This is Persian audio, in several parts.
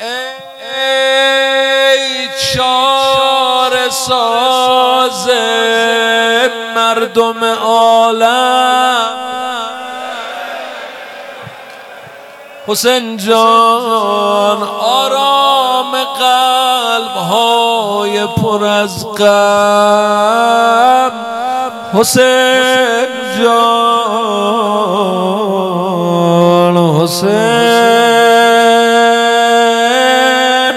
ای چاره ساز مردم عالم، حسین جان آرام قلب های پر از غم، حسین جان، حسین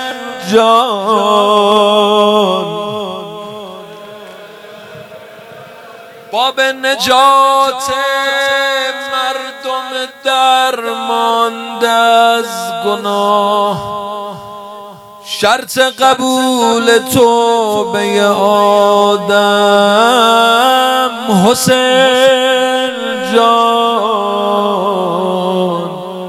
جان. باب نجات مردم درمانده از گناه، شرط قبول توبه آدم، حسین جان.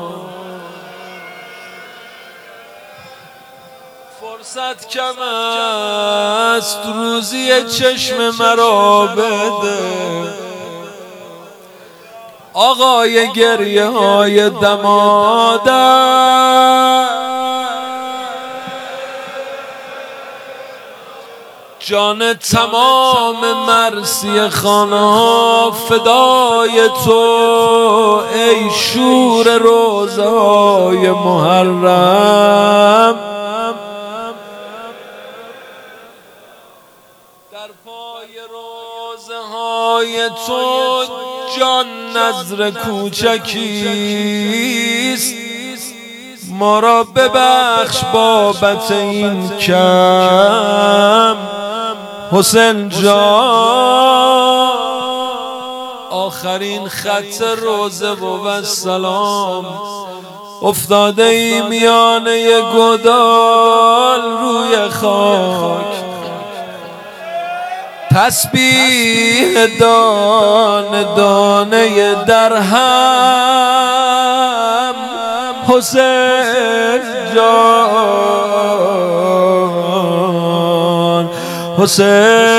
فرصت کم است روزی چشم مرا بده، آقای گریه های دمادم، جان تمام مرسی خانه فدای تو ای شور روزهای محرم. در پای روزه های تو جان نذر کوچکیست، ما را ببخش بابت این کم، حسین جان. آخرین خط روزه و سلام، افتاده ای میانه گدال روی خاک، تسبیح دانه دانه درهم، حسین جان، حسین